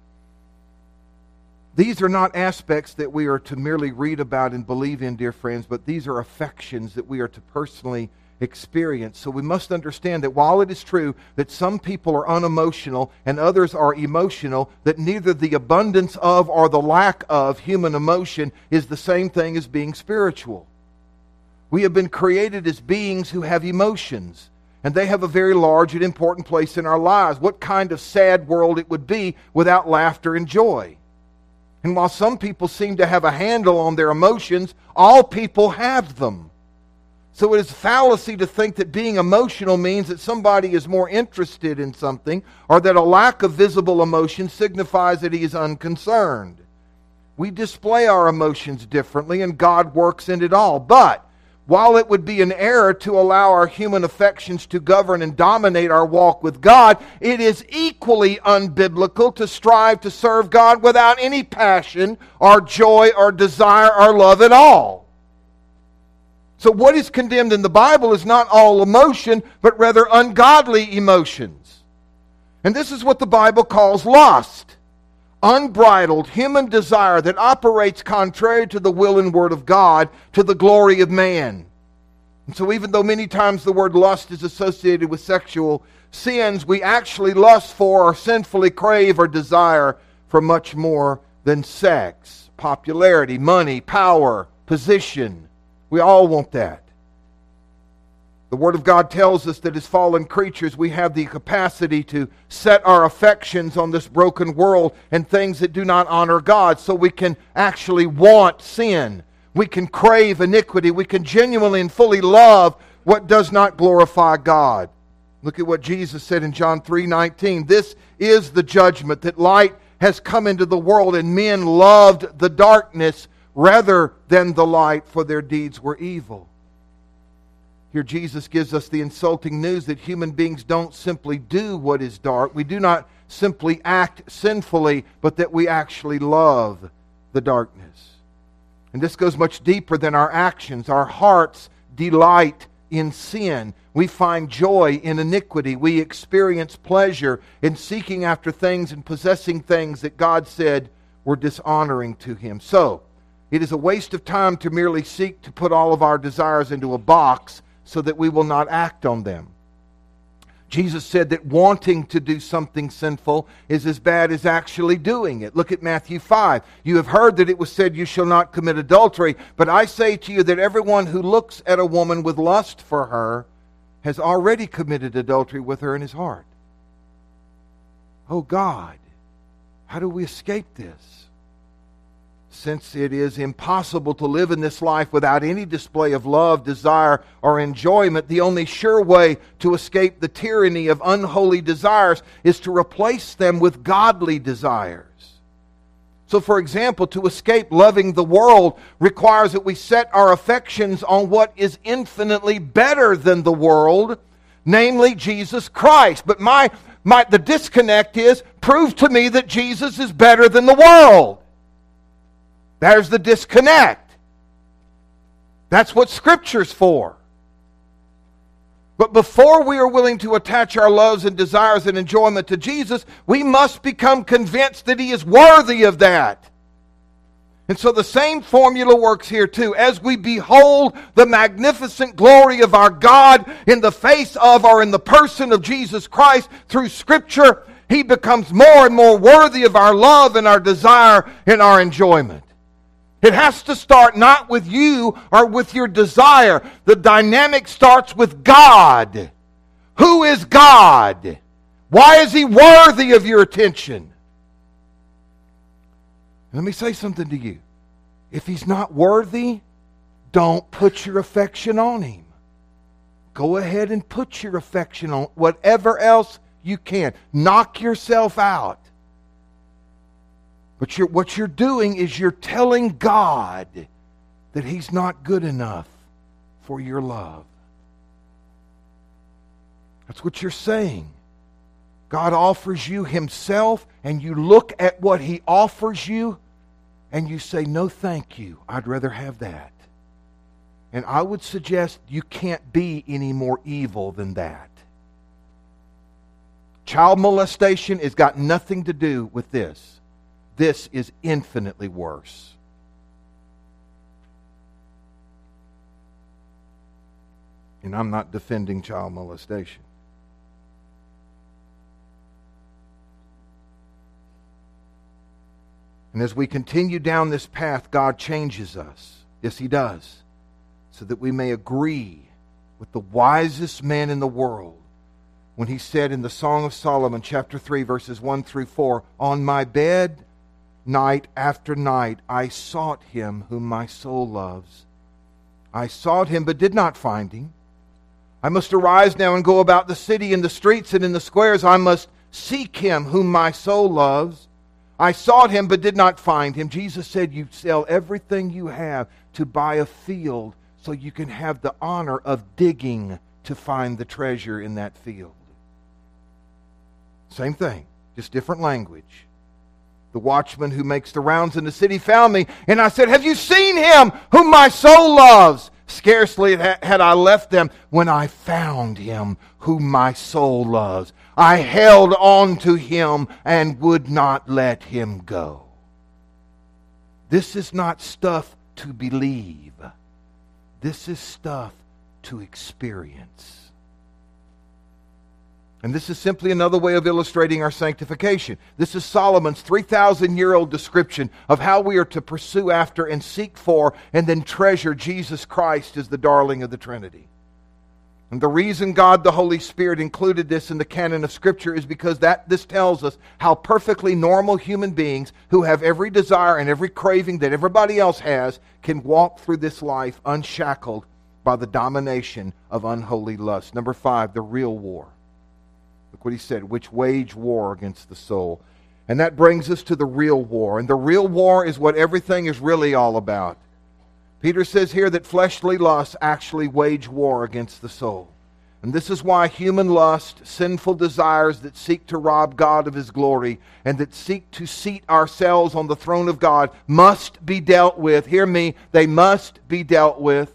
These are not aspects that we are to merely read about and believe in, dear friends, but these are affections that we are to personally experience. So we must understand that while it is true that some people are unemotional and others are emotional, that neither the abundance of or the lack of human emotion is the same thing as being spiritual. We have been created as beings who have emotions, and they have a very large and important place in our lives. What kind of sad world it would be without laughter and joy? And while some people seem to have a handle on their emotions, all people have them. So it is fallacy to think that being emotional means that somebody is more interested in something, or that a lack of visible emotion signifies that he is unconcerned. We display our emotions differently, and God works in it all. But while it would be an error to allow our human affections to govern and dominate our walk with God, it is equally unbiblical to strive to serve God without any passion or joy or desire or love at all. So what is condemned in the Bible is not all emotion, but rather ungodly emotions. And this is what the Bible calls lust. Unbridled human desire that operates contrary to the will and word of God, to the glory of man. And so even though many times the word lust is associated with sexual sins, we actually lust for or sinfully crave or desire for much more than sex, popularity, money, power, position. We all want that. The Word of God tells us that as fallen creatures, we have the capacity to set our affections on this broken world and things that do not honor God, so we can actually want sin. We can crave iniquity. We can genuinely and fully love what does not glorify God. Look at what Jesus said in John three nineteen. This is the judgment, that light has come into the world, and men loved the darkness rather than the light, for their deeds were evil. Here Jesus gives us the insulting news that human beings don't simply do what is dark. We do not simply act sinfully, but that we actually love the darkness. And this goes much deeper than our actions. Our hearts delight in sin. We find joy in iniquity. We experience pleasure in seeking after things and possessing things that God said were dishonoring to Him. So, it is a waste of time to merely seek to put all of our desires into a box so that we will not act on them. Jesus said that wanting to do something sinful is as bad as actually doing it. Look at Matthew five. You have heard that it was said, you shall not commit adultery. But I say to you that everyone who looks at a woman with lust for her has already committed adultery with her in his heart. Oh God, how do we escape this? Since it is impossible to live in this life without any display of love, desire, or enjoyment, the only sure way to escape the tyranny of unholy desires is to replace them with godly desires. So, for example, to escape loving the world requires that we set our affections on what is infinitely better than the world, namely Jesus Christ. But my, my the disconnect is, prove to me that Jesus is better than the world. There's the disconnect. That's what Scripture's for. But before we are willing to attach our loves and desires and enjoyment to Jesus, we must become convinced that He is worthy of that. And so the same formula works here too. As we behold the magnificent glory of our God in the face of or in the person of Jesus Christ through Scripture, He becomes more and more worthy of our love and our desire and our enjoyment. It has to start not with you or with your desire. The dynamic starts with God. Who is God? Why is He worthy of your attention? Let me say something to you. If He's not worthy, don't put your affection on Him. Go ahead and put your affection on whatever else you can. Knock yourself out. But you're, what you're doing is you're telling God that He's not good enough for your love. That's what you're saying. God offers you Himself, and you look at what He offers you, and you say, no thank you, I'd rather have that. And I would suggest you can't be any more evil than that. Child molestation has got nothing to do with this. This is infinitely worse. And I'm not defending child molestation. And as we continue down this path, God changes us. Yes, He does. So that we may agree with the wisest man in the world when he said in the Song of Solomon, chapter three, verses one through four, on my bed, night after night, I sought Him whom my soul loves. I sought Him, but did not find Him. I must arise now and go about the city in the streets and in the squares. I must seek Him whom my soul loves. I sought him but did not find him. Jesus said, you sell everything you have to buy a field so you can have the honor of digging to find the treasure in that field. Same thing, just different language. The watchman who makes the rounds in the city found me, and I said, have you seen him whom my soul loves? Scarcely had I left them when I found him whom my soul loves. I held on to him and would not let him go. This is not stuff to believe. This is stuff to experience. And this is simply another way of illustrating our sanctification. This is Solomon's three thousand year old description of how we are to pursue after and seek for and then treasure Jesus Christ as the darling of the Trinity. And the reason God the Holy Spirit included this in the canon of Scripture is because that this tells us how perfectly normal human beings who have every desire and every craving that everybody else has can walk through this life unshackled by the domination of unholy lust. Number five, the real war. Look what he said, which wage war against the soul. And that brings us to the real war. And the real war is what everything is really all about. Peter says here that fleshly lusts actually wage war against the soul. And this is why human lust, sinful desires that seek to rob God of His glory and that seek to seat ourselves on the throne of God must be dealt with. Hear me, they must be dealt with.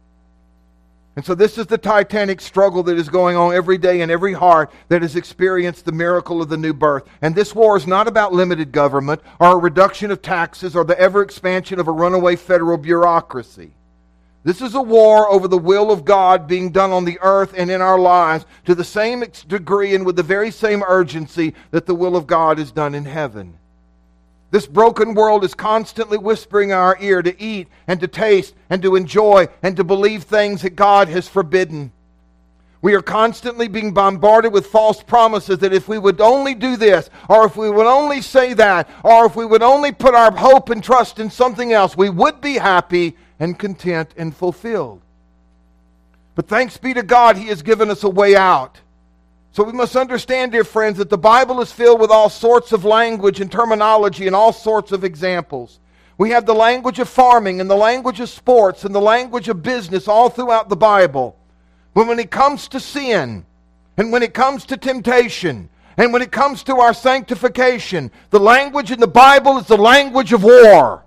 And so this is the titanic struggle that is going on every day in every heart that has experienced the miracle of the new birth. And this war is not about limited government or a reduction of taxes or the ever expansion of a runaway federal bureaucracy. This is a war over the will of God being done on the earth and in our lives to the same degree and with the very same urgency that the will of God is done in heaven. This broken world is constantly whispering in our ear to eat and to taste and to enjoy and to believe things that God has forbidden. We are constantly being bombarded with false promises that if we would only do this, or if we would only say that, or if we would only put our hope and trust in something else, we would be happy and content and fulfilled. But thanks be to God, He has given us a way out. So we must understand, dear friends, that the Bible is filled with all sorts of language and terminology and all sorts of examples. We have the language of farming and the language of sports and the language of business all throughout the Bible. But when it comes to sin, and when it comes to temptation, and when it comes to our sanctification, the language in the Bible is the language of war.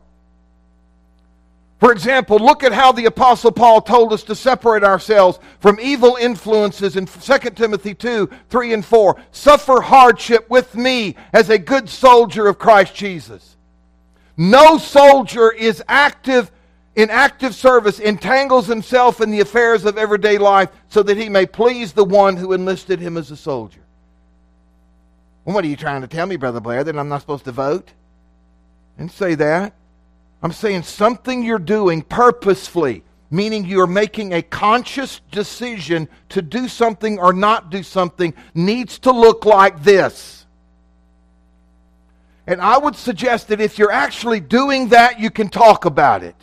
For example, look at how the Apostle Paul told us to separate ourselves from evil influences in Second Timothy two, three and four. Suffer hardship with me as a good soldier of Christ Jesus. No soldier is active in active service, entangles himself in the affairs of everyday life so that he may please the one who enlisted him as a soldier. Well, what are you trying to tell me, Brother Blair, that I'm not supposed to vote? I didn't say that. I'm saying something you're doing purposefully, meaning you're making a conscious decision to do something or not do something, needs to look like this. And I would suggest that if you're actually doing that, you can talk about it.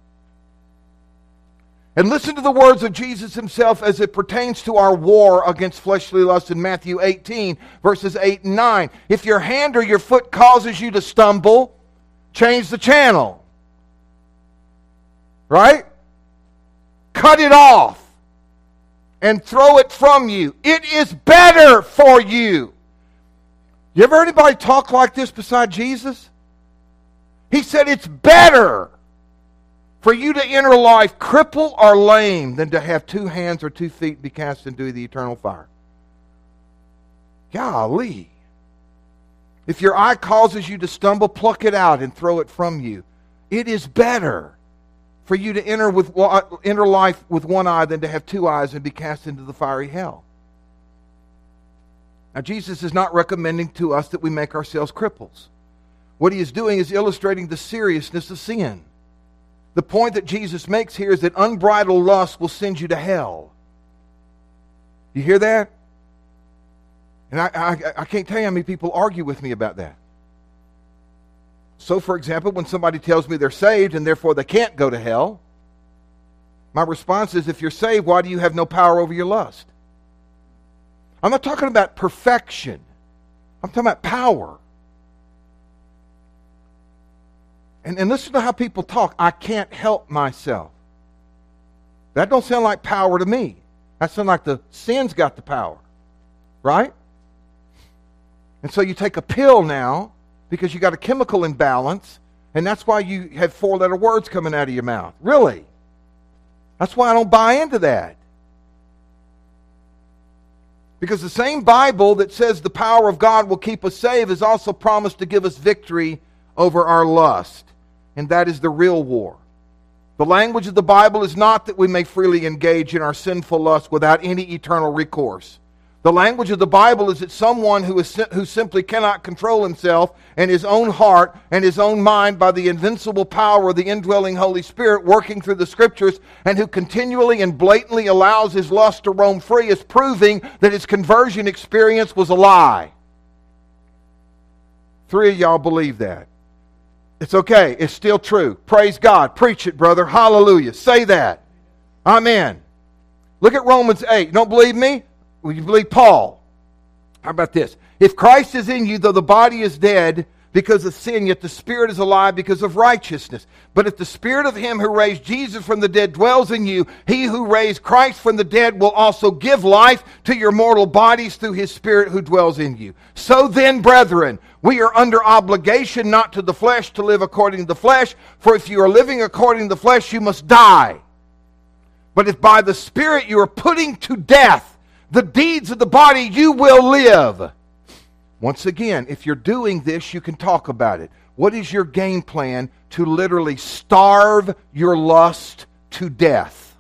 And listen to the words of Jesus Himself as it pertains to our war against fleshly lust in Matthew eighteen, verses eight and nine. If your hand or your foot causes you to stumble, change the channel. Right? Cut it off and throw it from you. It is better for you. You ever heard anybody talk like this beside Jesus? He said it's better for you to enter life crippled or lame than to have two hands or two feet be cast into the eternal fire. Golly. If your eye causes you to stumble, pluck it out and throw it from you. It is better for you to enter with enter life with one eye than to have two eyes and be cast into the fiery hell. Now, Jesus is not recommending to us that we make ourselves cripples. What He is doing is illustrating the seriousness of sin. The point that Jesus makes here is that unbridled lust will send you to hell. You hear that? And I, I, I can't tell you how many people argue with me about that. So, for example, when somebody tells me they're saved and therefore they can't go to hell, my response is, if you're saved, why do you have no power over your lust? I'm not talking about perfection. I'm talking about power. And, and listen to how people talk. I can't help myself. That don't sound like power to me. That sounds like the sin's got the power. Right? And so you take a pill now because you got a chemical imbalance, and that's why you have four-letter words coming out of your mouth. Really? That's why I don't buy into that. Because the same Bible that says the power of God will keep us saved is also promised to give us victory over our lust. And that is the real war. The language of the Bible is not that we may freely engage in our sinful lust without any eternal recourse. The language of the Bible is that someone who is who simply cannot control himself and his own heart and his own mind by the invincible power of the indwelling Holy Spirit working through the Scriptures, and who continually and blatantly allows his lust to roam free, is proving that his conversion experience was a lie. Three of y'all believe that. It's okay. It's still true. Praise God. Preach it, brother. Hallelujah. Say that. Amen. Look at Romans eight. You don't believe me? Well, you believe Paul. How about this? If Christ is in you, though the body is dead because of sin, yet the Spirit is alive because of righteousness. But if the Spirit of him who raised Jesus from the dead dwells in you, he who raised Christ from the dead will also give life to your mortal bodies through his Spirit who dwells in you. So then, brethren, we are under obligation not to the flesh to live according to the flesh, for if you are living according to the flesh, you must die. But if by the Spirit you are putting to death the deeds of the body, you will live. Once again, if you're doing this, you can talk about it. What is your game plan to literally starve your lust to death?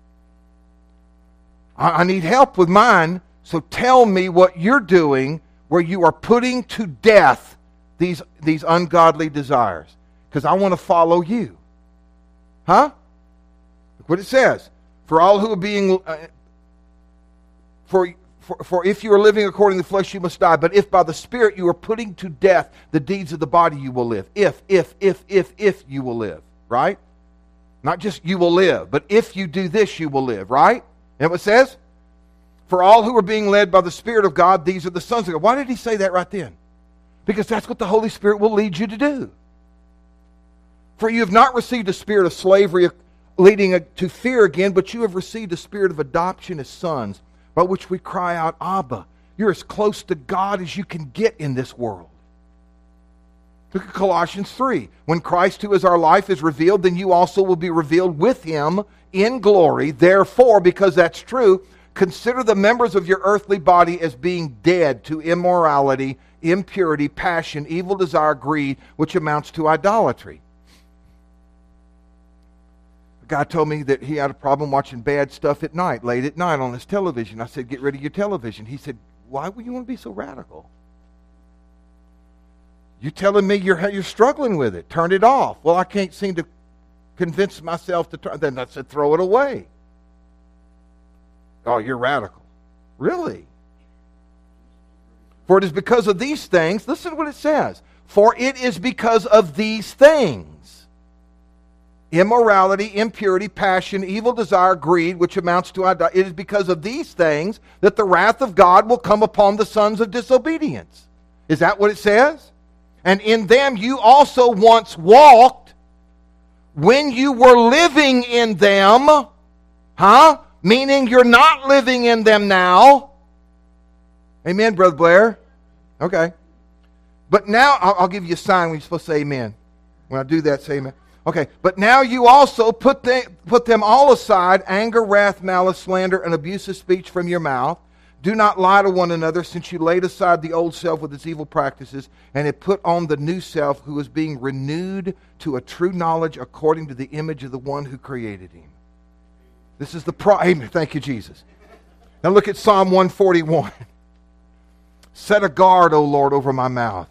I, I need help with mine, so tell me what you're doing where you are putting to death these, these ungodly desires. Because I want to follow you. Huh? Look what it says. For all who are being... Uh, For, for, for if you are living according to the flesh, you must die. But if by the Spirit you are putting to death the deeds of the body, you will live. If, if, if, if, if you will live. Right? Not just you will live, but if you do this, you will live. Right? And what it says? For all who are being led by the Spirit of God, these are the sons of God. Why did he say that right then? Because that's what the Holy Spirit will lead you to do. For you have not received a spirit of slavery leading to fear again, but you have received a spirit of adoption as sons, by which we cry out, Abba. You're as close to God as you can get in this world. Look at Colossians three. When Christ, who is our life, is revealed, then you also will be revealed with him in glory. Therefore, because that's true, consider the members of your earthly body as being dead to immorality, impurity, passion, evil desire, greed, which amounts to idolatry. A guy told me that he had a problem watching bad stuff at night, late at night on his television. I said, get rid of your television. He said, why would you want to be so radical? You telling me you're, you're struggling with it. Turn it off. Well, I can't seem to convince myself to turn. Then I said, throw it away. Oh, you're radical. Really? For it is because of these things, listen to what it says. For it is because of these things. Immorality, impurity, passion, evil desire, greed, which amounts to idolatry. It is because of these things that the wrath of God will come upon the sons of disobedience. Is that what it says? And in them you also once walked when you were living in them. Huh? Meaning you're not living in them now. Amen, Brother Blair? Okay. But now, I'll, I'll give you a sign when you're supposed to say amen. When I do that, say amen. Okay, but now you also put them, put them all aside, anger, wrath, malice, slander, and abusive speech from your mouth. Do not lie to one another, since you laid aside the old self with its evil practices, and have put on the new self, who is being renewed to a true knowledge according to the image of the one who created him. This is the pro... Amen. Thank you, Jesus. Now look at Psalm one forty-one. Set a guard, O Lord, over my mouth.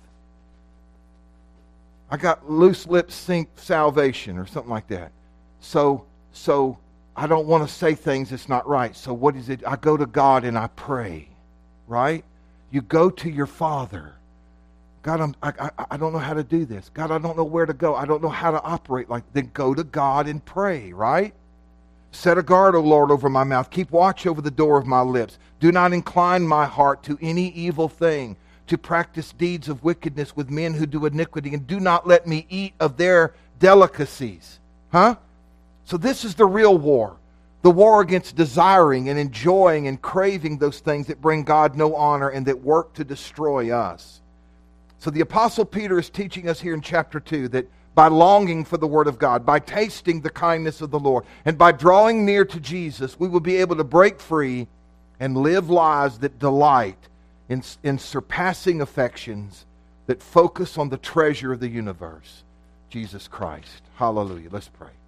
I got loose lips sink salvation or something like that. So, so I don't want to say things that's not right. So what is it? I go to God and I pray, right? You go to your Father. God, I'm, I, I, I don't know how to do this. God, I don't know where to go. I don't know how to operate like. Then go to God and pray, right? Set a guard, O Lord, over my mouth. Keep watch over the door of my lips. Do not incline my heart to any evil thing, to practice deeds of wickedness with men who do iniquity, and do not let me eat of their delicacies. Huh? So this is the real war. The war against desiring and enjoying and craving those things that bring God no honor and that work to destroy us. So the Apostle Peter is teaching us here in chapter two that by longing for the Word of God, by tasting the kindness of the Lord, and by drawing near to Jesus, we will be able to break free and live lives that delight in, in surpassing affections that focus on the treasure of the universe, Jesus Christ. Hallelujah. Let's pray.